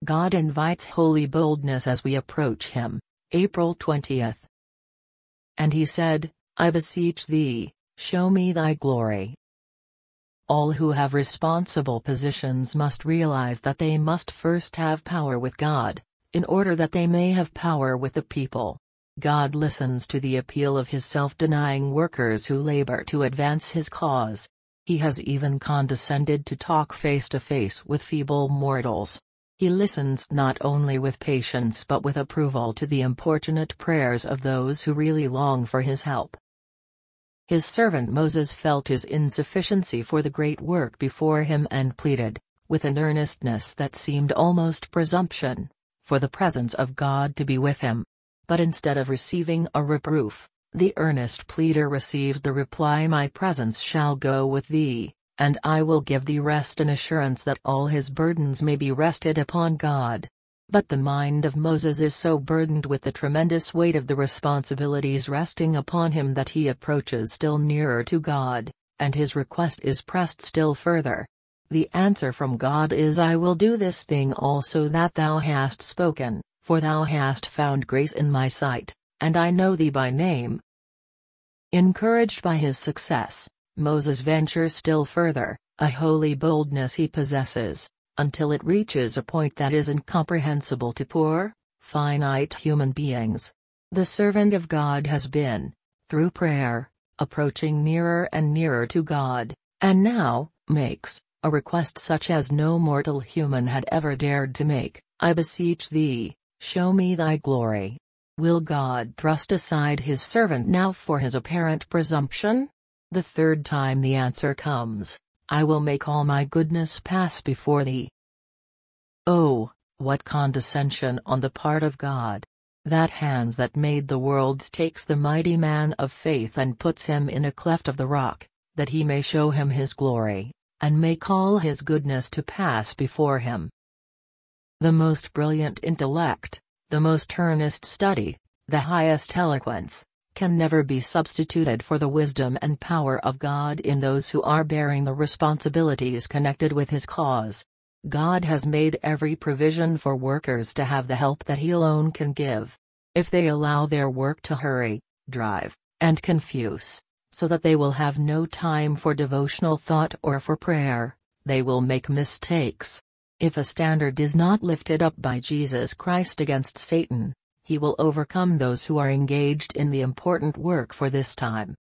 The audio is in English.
God invites holy boldness as we approach Him. April 20th. And he said, I beseech thee, show me thy glory. All who have responsible positions must realize that they must first have power with God, in order that they may have power with the people. God listens to the appeal of His self-denying workers who labor to advance His cause. He has even condescended to talk face to face with feeble mortals. He listens not only with patience but with approval to the importunate prayers of those who really long for His help. His servant Moses felt his insufficiency for the great work before him and pleaded, with an earnestness that seemed almost presumption, for the presence of God to be with him. But instead of receiving a reproof, the earnest pleader receives the reply, My presence shall go with thee, and I will give thee rest, and assurance that all his burdens may be rested upon God. But the mind of Moses is so burdened with the tremendous weight of the responsibilities resting upon him that he approaches still nearer to God, and his request is pressed still further. The answer from God is, I will do this thing also that thou hast spoken, for thou hast found grace in my sight, and I know thee by name. Encouraged by his success, Moses ventures still further, a holy boldness he possesses, until it reaches a point that is incomprehensible to poor, finite human beings. The servant of God has been, through prayer, approaching nearer and nearer to God, and now makes a request such as no mortal human had ever dared to make. I beseech thee, show me thy glory. Will God thrust aside his servant now for his apparent presumption? The third time the answer comes, I will make all my goodness pass before thee. Oh, what condescension on the part of God! That hand that made the worlds takes the mighty man of faith and puts him in a cleft of the rock, that he may show him his glory, and make all his goodness to pass before him. The most brilliant intellect, the most earnest study, the highest eloquence, can never be substituted for the wisdom and power of God in those who are bearing the responsibilities connected with His cause. God has made every provision for workers to have the help that He alone can give. If they allow their work to hurry, drive, and confuse, so that they will have no time for devotional thought or for prayer, they will make mistakes. If a standard is not lifted up by Jesus Christ against Satan, he will overcome those who are engaged in the important work for this time.